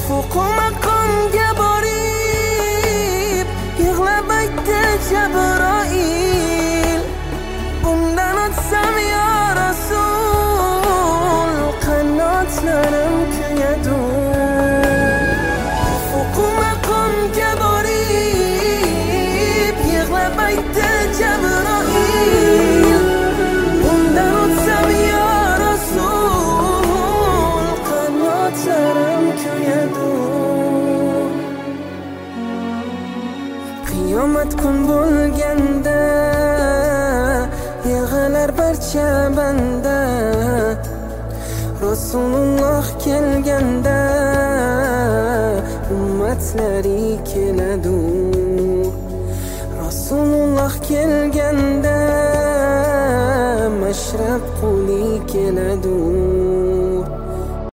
Fuqu maqomga borib yig'lab aytdi Jabroil, bundan o'tsam yo Rasul qanotlarim kuyadi. Fuqu maqomga borib yig'lab aytdi Jabroil, bundan o'tsam yo Rasul qanotlarim kuyadi. Qiyomat kun bo'lganda yig'lar barcha banda, Rasululloh kelganda ummatlari keladi. Rasululloh kelganda mashrab quli keladi.